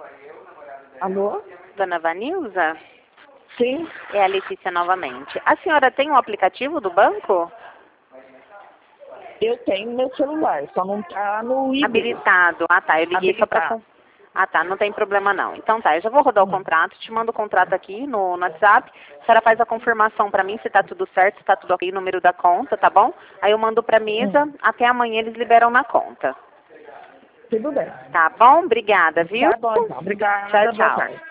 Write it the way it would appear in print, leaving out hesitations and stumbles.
Alô? Dona Vanilza? Sim, É a Letícia novamente. A senhora tem um aplicativo do banco? eu tenho meu celular, só não tá no e-mail. Habilitado. Ah, tá. Eu liguei só pra... Habilitado. Ah, tá. Não tem problema, não. Então tá, eu já vou rodar o contrato, te mando o contrato aqui no WhatsApp. A senhora faz a confirmação pra mim se tá tudo certo, se tá tudo ok, o número da conta, tá bom? Aí eu mando pra mesa, até amanhã eles liberam na conta. Tudo bem. Tá bom? Obrigada, viu? Tá bom, então. Obrigada. Tchau, Boa tchau. tarde.